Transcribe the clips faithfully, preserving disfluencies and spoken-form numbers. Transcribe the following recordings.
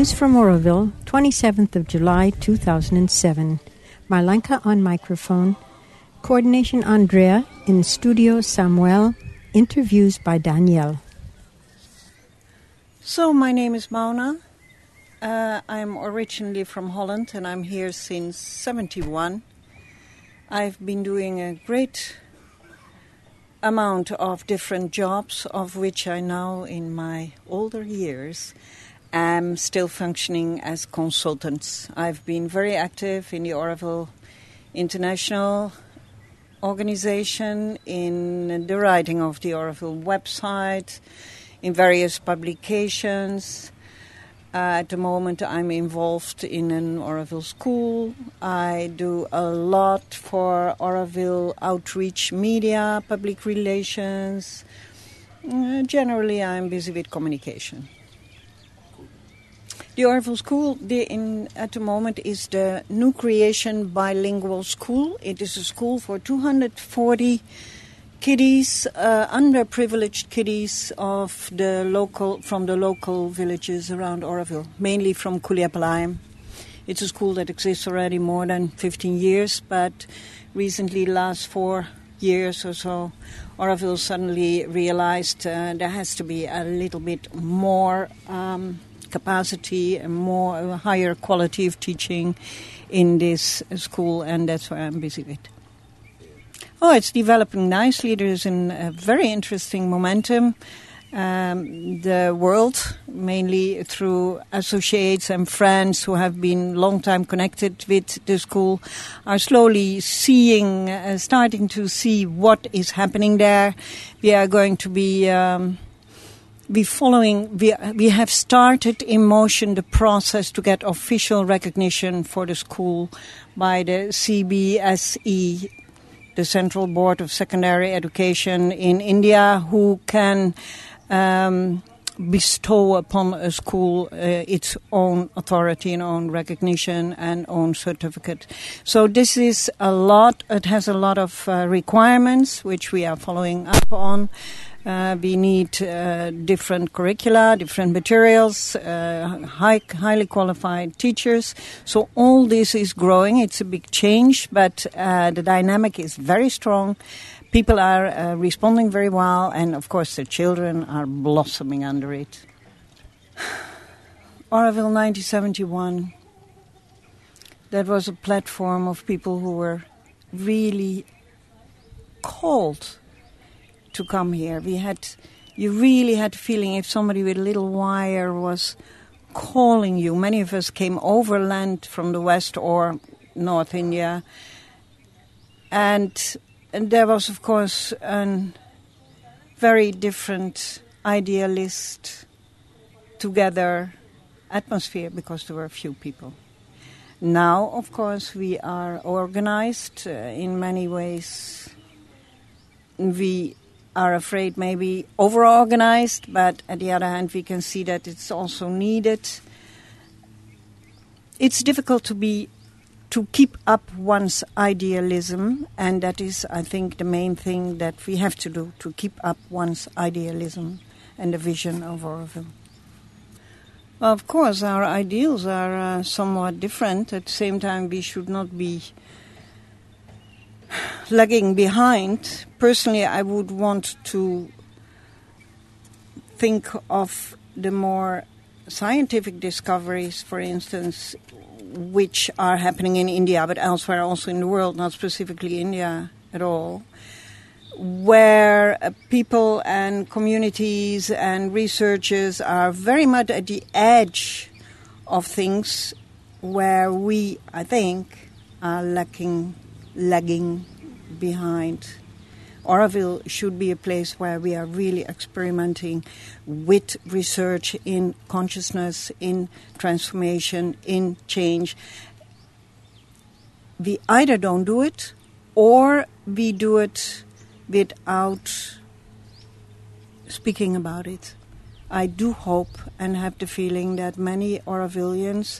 News from Oroville, twenty-seventh of July, two thousand seven. Marlenka on microphone. Coordination Andrea. In studio Samuel. Interviews by Danielle. So my name is Mauna. Uh, I'm originally from Holland and I'm here since seventy-one. I've been doing a great amount of different jobs, of which I now, in my older years, am still functioning as consultants. I've been very active in the Oroville International Organization, in the writing of the Oroville website, in various publications. Uh, at the moment, I'm involved in an Oroville school. I do a lot for Oroville outreach media, public relations. Uh, generally, I'm busy with communication. The Oroville School the, in, at the moment is the New Creation Bilingual School. It is a school for two hundred forty kiddies, uh, underprivileged kiddies of the local, from the local villages around Oroville, mainly from Kuliapalaim. It's a school that exists already more than fifteen years, but recently, last four years or so, Oroville suddenly realized uh, there has to be a little bit more um, capacity and more uh, higher quality of teaching in this uh, school, and that's why I'm busy with. Oh, it's developing nicely. There's an, a very interesting momentum. Um, the world, mainly through associates and friends who have been long time connected with the school, are slowly seeing, uh, starting to see what is happening there. We are going to be... Um, We following. We we have started in motion the process to get official recognition for the school by the C B S E, the Central Board of Secondary Education in India, who can um, bestow upon a school uh, its own authority and own recognition and own certificate. So this is a lot. It has a lot of uh, requirements which we are following up on. Uh, we need uh, different curricula, different materials, uh, high, highly qualified teachers. So all this is growing. It's a big change, but uh, the dynamic is very strong. People are uh, responding very well, and of course the children are blossoming under it. Oroville nineteen seventy-one, that was a platform of people who were really called to come here. We had, you really had the feeling if somebody with a little wire was calling you. Many of us came overland from the West or North India. And, and there was, of course, a very different idealist together atmosphere because there were few people. Now, of course, we are organized uh, in many ways. We are afraid maybe over-organized, but at the other hand, we can see that it's also needed. It's difficult to be to keep up one's idealism, and that is, I think, the main thing that we have to do, to keep up one's idealism and the vision of Oroville. Well, of course, our ideals are uh, somewhat different. At the same time, we should not be lagging behind. Personally, I would want to think of the more scientific discoveries, for instance, which are happening in India, but elsewhere also in the world, not specifically India at all, where uh, people and communities and researchers are very much at the edge of things where we, I think, are lacking lagging behind. Oroville should be a place where we are really experimenting with research in consciousness, in transformation, in change. We either don't do it, or we do it without speaking about it. I do hope and have the feeling that many Orovillians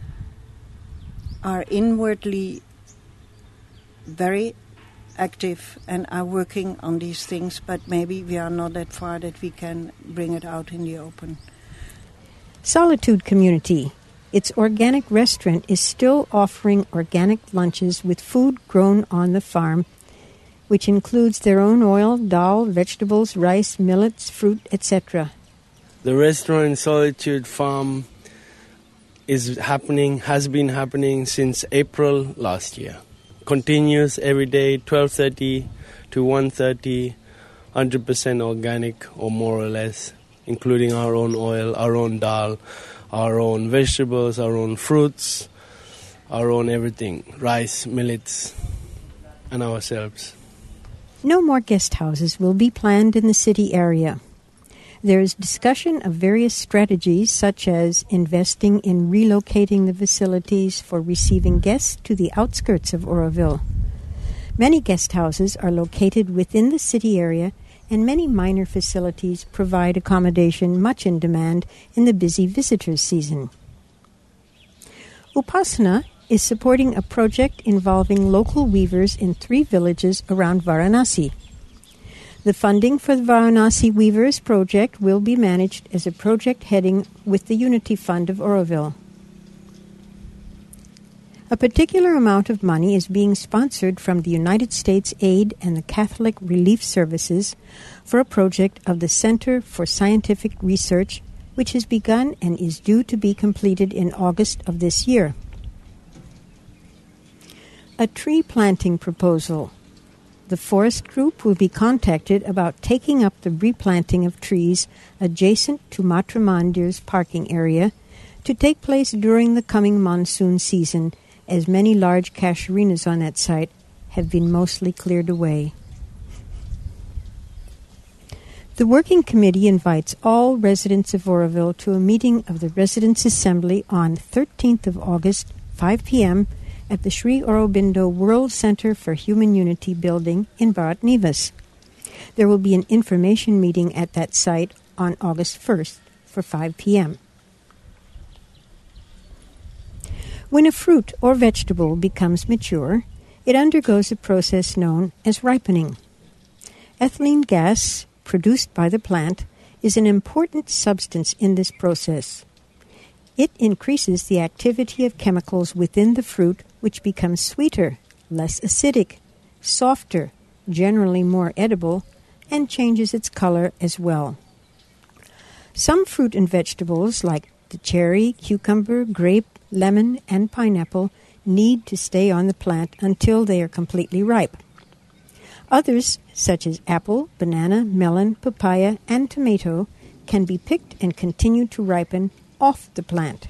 are inwardly very active and are working on these things, but maybe we are not that far that we can bring it out in the open. Solitude Community. Its organic restaurant is still offering organic lunches with food grown on the farm, which includes their own oil, dal, vegetables, rice, millets, fruit, et cetera. The restaurant Solitude Farm is happening, has been happening since April last year. Continues every day, twelve thirty to one thirty, one hundred percent organic or more or less, including our own oil, our own dal, our own vegetables, our own fruits, our own everything, rice, millets, and ourselves. No more guest houses will be planned in the city area. There is discussion of various strategies, such as investing in relocating the facilities for receiving guests to the outskirts of Oroville. Many guest houses are located within the city area, and many minor facilities provide accommodation much in demand in the busy visitors season. Upasana is supporting a project involving local weavers in three villages around Varanasi. The funding for the Varanasi Weavers project will be managed as a project heading with the Unity Fund of Oroville. A particular amount of money is being sponsored from the United States Aid and the Catholic Relief Services for a project of the Center for Scientific Research, which has begun and is due to be completed in August of this year. A tree planting proposal. The forest group will be contacted about taking up the replanting of trees adjacent to Matra Mandir's parking area to take place during the coming monsoon season, as many large casuarinas on that site have been mostly cleared away. The Working Committee invites all residents of Oroville to a meeting of the Residents' Assembly on thirteenth of August, five p.m., at the Sri Aurobindo World Center for Human Unity building in Bharat Nivas. There will be an information meeting at that site on August first for five p.m. When a fruit or vegetable becomes mature, it undergoes a process known as ripening. Ethylene gas, produced by the plant, is an important substance in this process. It increases the activity of chemicals within the fruit, which becomes sweeter, less acidic, softer, generally more edible, and changes its color as well. Some fruit and vegetables, like the cherry, cucumber, grape, lemon, and pineapple, need to stay on the plant until they are completely ripe. Others, such as apple, banana, melon, papaya, and tomato, can be picked and continue to ripen off the plant.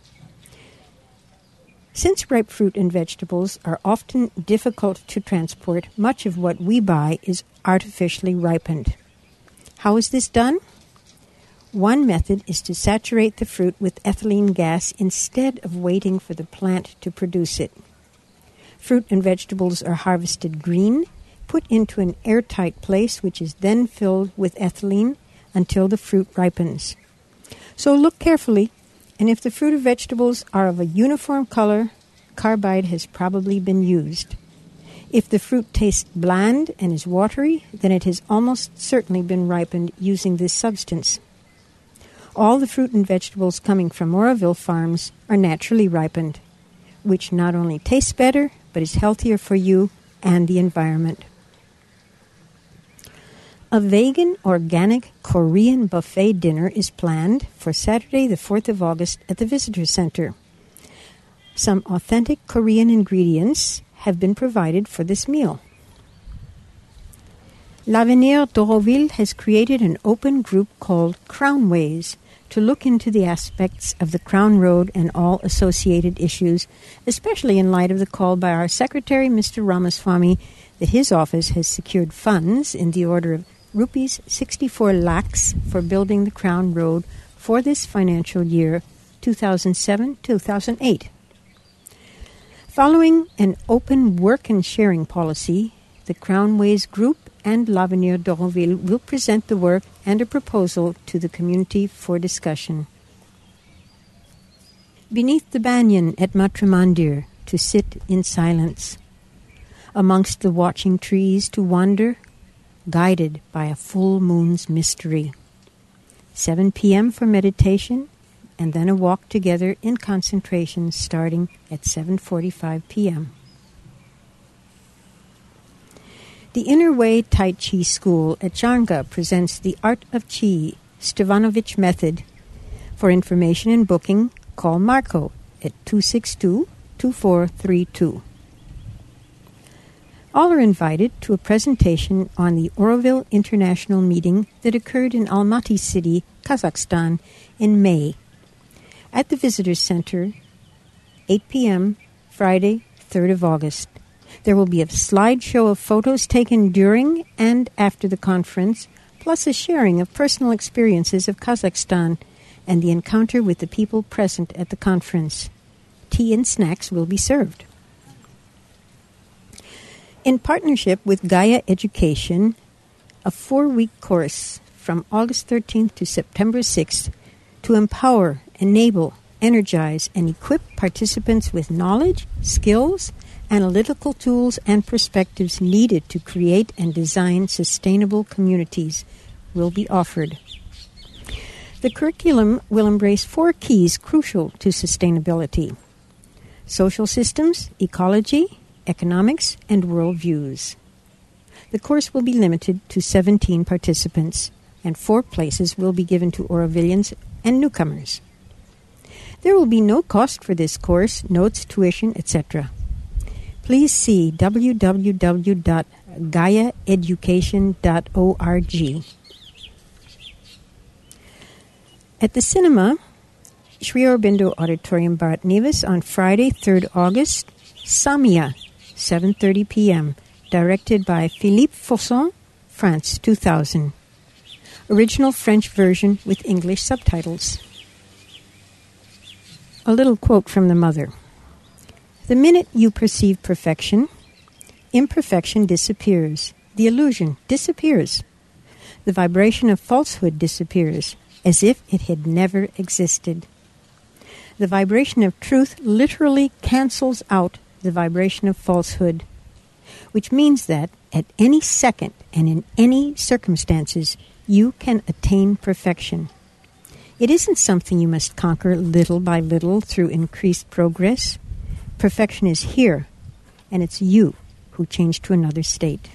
Since ripe fruit and vegetables are often difficult to transport, much of what we buy is artificially ripened. How is this done? One method is to saturate the fruit with ethylene gas instead of waiting for the plant to produce it. Fruit and vegetables are harvested green, put into an airtight place, which is then filled with ethylene until the fruit ripens. So look carefully, and if the fruit or vegetables are of a uniform color, carbide has probably been used. If the fruit tastes bland and is watery, then it has almost certainly been ripened using this substance. All the fruit and vegetables coming from Oroville farms are naturally ripened, which not only tastes better, but is healthier for you and the environment. A vegan, organic, Korean buffet dinner is planned for Saturday, the fourth of August at the Visitor Center. Some authentic Korean ingredients have been provided for this meal. L'Avenir d'Oroville has created an open group called Crownways to look into the aspects of the Crown Road and all associated issues, especially in light of the call by our Secretary, Mister Ramaswamy, that his office has secured funds in the order of rupees sixty-four lakhs for building the Crown Road for this financial year, two thousand seven to two thousand eight. Following an open work and sharing policy, the Crownways Group and L'Avenir d'Oroville will present the work and a proposal to the community for discussion. Beneath the banyan at Matra Mandir, to sit in silence. Amongst the watching trees to wander, guided by a full moon's mystery. seven p.m. for meditation, and then a walk together in concentration starting at seven forty-five p.m. The Inner Way Tai Chi School at Janga presents the Art of Chi Stevanovic Method. For information and booking, call Marco at two six two, two four three two. All are invited to a presentation on the Oroville International Meeting that occurred in Almaty City, Kazakhstan, in May. At the Visitors Center, eight p.m., Friday, third of August. There will be a slideshow of photos taken during and after the conference, plus a sharing of personal experiences of Kazakhstan and the encounter with the people present at the conference. Tea and snacks will be served. In partnership with Gaia Education, a four-week course from August thirteenth to September sixth to empower, enable, energize, and equip participants with knowledge, skills, analytical tools, and perspectives needed to create and design sustainable communities will be offered. The curriculum will embrace four keys crucial to sustainability: social systems, ecology, economics, and worldviews. The course will be limited to seventeen participants, and four places will be given to Orovillians and newcomers. There will be no cost for this course, notes, tuition, et cetera. Please see w w w dot gaia education dot org. At the cinema, Sri Aurobindo Auditorium, Bharat Nevis, on Friday, third of August, Samia, seven thirty p.m., directed by Philippe Fosson, France, two thousand. Original French version with English subtitles. A little quote from the Mother. The minute you perceive perfection, imperfection disappears. The illusion disappears. The vibration of falsehood disappears, as if it had never existed. The vibration of truth literally cancels out the vibration of falsehood, which means that at any second and in any circumstances, you can attain perfection. It isn't something you must conquer little by little through increased progress. Perfection is here, and it's you who change to another state.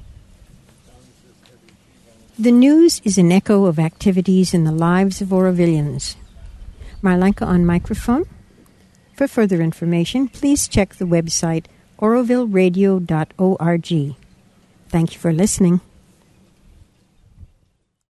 The news is an echo of activities in the lives of Orovillians. Marlanka on microphone. For further information, please check the website oroville radio dot org. Thank you for listening.